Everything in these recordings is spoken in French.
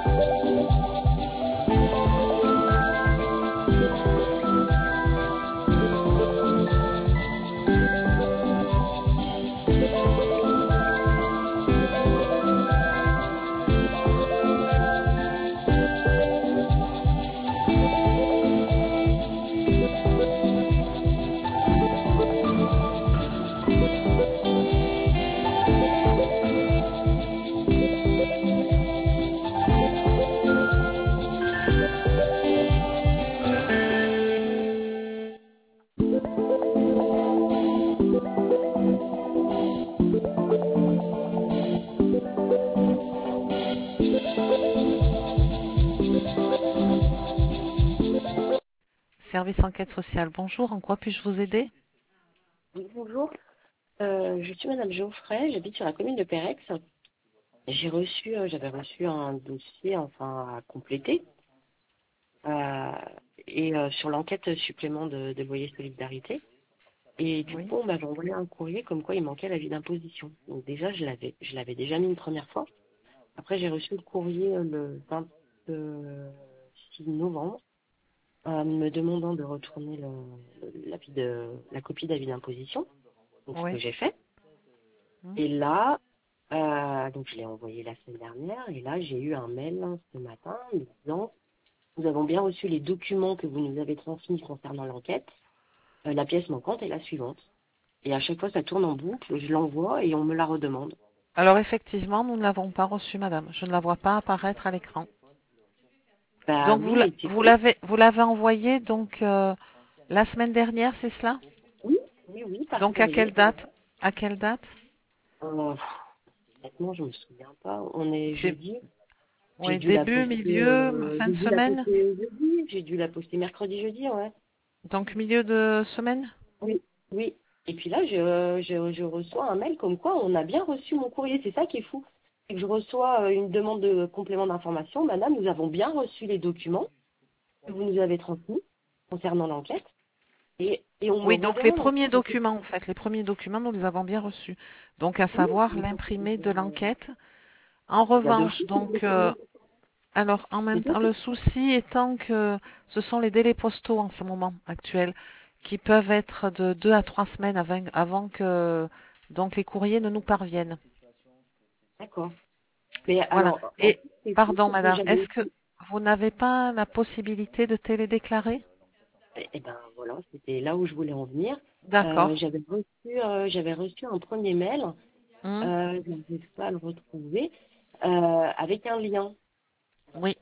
Service enquête sociale, bonjour, en quoi puis-je vous aider? Oui, bonjour. Je suis Madame Geoffrey, j'habite sur la commune de Pérex. J'avais reçu un dossier enfin à compléter sur l'enquête supplément de loyer solidarité. Et du Oui, coup, on m'avait envoyé un courrier comme quoi il manquait l'avis d'imposition. Donc déjà, je l'avais déjà mis une première fois. Après, j'ai reçu le courrier le 26 novembre me demandant de retourner la copie d'avis d'imposition. Donc ce que oui. j'ai fait. Hmm. Et là, donc je l'ai envoyé la semaine dernière, et là j'ai eu un mail ce matin me disant nous avons bien reçu les documents que vous nous avez transmis concernant l'enquête. La pièce manquante est la suivante. Et à chaque fois ça tourne en boucle, je l'envoie et on me la redemande. Alors effectivement, nous ne l'avons pas reçue, madame. Je ne la vois pas apparaître à l'écran. Bah Donc oui, mais c'est faux. vous l'avez envoyée donc la semaine dernière, c'est cela? Oui, oui, oui, par Donc à quelle courrier. date? À quelle date? Euh, Honnêtement, je me souviens pas. On est C'est jeudi. J'ai oui, dû la début, poster, milieu, fin de semaine? jeudi. J'ai dû la poster mercredi, jeudi, ouais. Donc milieu de semaine? Oui, oui. Et puis là, je reçois un mail comme quoi on a bien reçu mon courrier. C'est ça qui est fou. C'est que je reçois une demande de complément d'information. Madame, nous avons bien reçu les documents que vous nous avez transmis concernant l'enquête. Et on me Oui, donc les redemande premiers encore de documents, en fait, les premiers documents, nous les avons bien reçus. Donc à oui, savoir mais ça, l'imprimé de l'enquête. En il y a deux revanche, jours que je l'ai donc connu. alors, en même C'est ça temps, le souci étant que ce sont les délais postaux en ce moment actuel, qui peuvent être de 2 à 3 semaines avant que donc les courriers ne nous parviennent. d'accord. Mais Voilà. alors, en Et plus, c'est fou pardon, parce que madame, j'avais est-ce que vous n'avez pas la possibilité de télédéclarer? eh ben voilà, c'était là où je voulais en venir. D'accord. J'avais reçu un premier mail, Hmm. je n'arrive pas à le retrouver, avec un lien. Oui.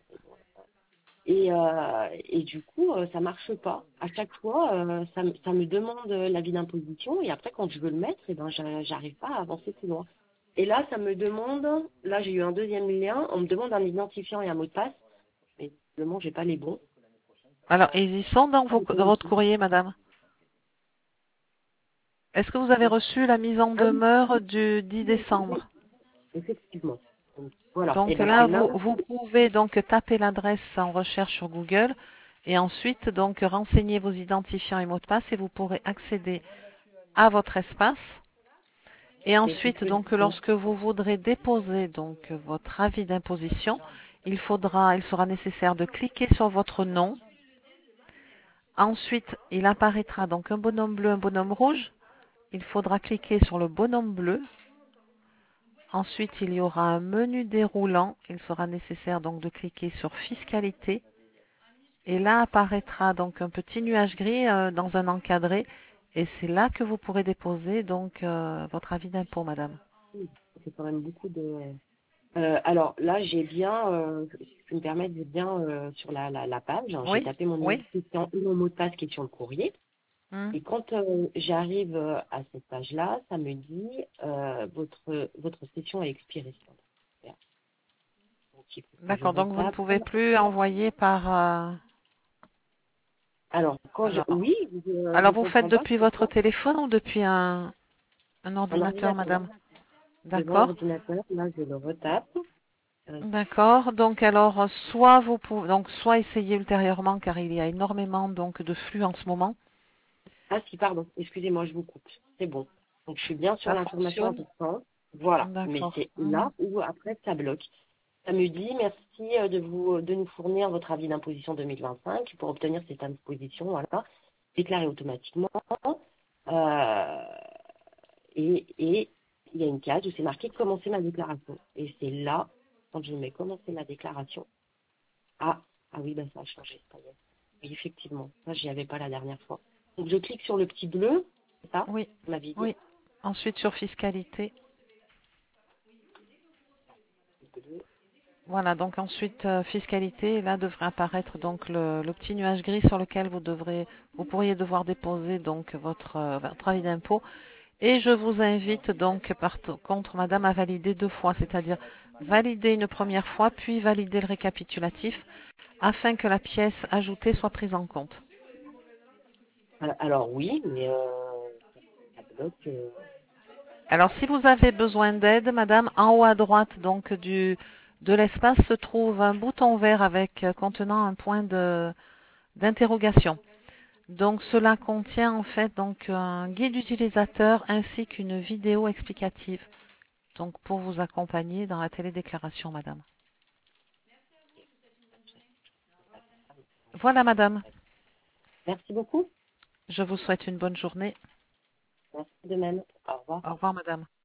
Et du coup, ça marche pas. À chaque fois, ça me demande l'avis d'imposition et après, quand je veux le mettre, eh ben, j'arrive pas à avancer plus loin. Et là, ça me demande, là, j'ai eu un deuxième lien, on me demande un identifiant et un mot de passe, mais visiblement, j'ai pas les bons. Alors, ils y sont dans, Ah, mais dans votre courrier, madame. Est-ce que vous avez reçu la mise en ah oui, demeure du 10 oui, oui, décembre? effectivement. Donc, voilà. Et Donc ben là, c'est là. vous pouvez donc taper l'adresse en recherche sur Google et ensuite donc renseigner vos identifiants et mots de passe et vous pourrez accéder à votre espace. Et Et c'est ce ensuite que je donc fais. lorsque vous voudrez déposer donc votre avis d'imposition, il sera nécessaire de cliquer sur votre nom. Ensuite, il apparaîtra donc un bonhomme bleu, un bonhomme rouge. Il faudra cliquer sur le bonhomme bleu. Ensuite, il y aura un menu déroulant. Il sera nécessaire donc de cliquer sur Fiscalité. Et là apparaîtra donc un petit nuage gris dans un encadré. Et c'est là que vous pourrez déposer donc votre avis d'impôt, madame. Oui, c'est quand même beaucoup de. Alors là, j'ai bien, si je peux me permettre, j'ai bien sur la page, hein, j'ai Oui, tapé mon oui. identifiant et mon mot de passe qui est sur le courrier. Hmm. Et quand j'arrive à cette page-là, ça me dit votre session est expirée. Super. Donc il faut que je D'accord, donc vous ne retape. pouvez plus envoyer par... Alors, alors, oui, je alors vous faites comprends pas depuis votre pourquoi. téléphone ou depuis un Un ordinateur, ordinateur. madame? Devant D'accord. l'ordinateur, là, je le retape. Euh, D'accord. Donc alors, soit vous pouvez, donc soit essayer ultérieurement, car il y a énormément donc de flux en ce moment. Ah si, pardon, excusez-moi, je vous coupe. C'est bon. Donc je suis bien sur Ça l'information fonctionne. importante. Voilà. Mais D'accord. c'est Mhm. là où après ça bloque. Ça me dit merci de nous fournir votre avis d'imposition 2025 pour obtenir cette imposition, voilà, déclarée automatiquement. Euh, et il y a une case où c'est marqué commencer ma déclaration. Et c'est là, quand je mets commencer ma déclaration, ah oui, ben ça a changé, ça y est. Oui, effectivement, ça j'y avais pas la dernière fois. Donc je clique sur le petit bleu, c'est ça, Oui, vous m'avez dit. oui. Ensuite, sur fiscalité. Bleu. Voilà, donc ensuite, fiscalité. Là devrait apparaître donc le petit nuage gris sur lequel vous pourriez devoir déposer donc votre avis d'impôt. Et je vous invite donc par contre, madame, à valider 2 fois, c'est-à-dire valider une première fois, puis valider le récapitulatif, afin que la pièce ajoutée soit prise en compte. Alors oui, mais ça bloque. Alors, si vous avez besoin d'aide, madame, en haut à droite donc de l'espace se trouve un bouton vert avec contenant un point d'interrogation. Donc, cela contient en fait donc un guide utilisateur ainsi qu'une vidéo explicative. Donc, pour vous accompagner dans la télédéclaration, madame. Voilà, madame. Merci beaucoup. Je vous souhaite une bonne journée. Merci de même. Au revoir. Au revoir, madame.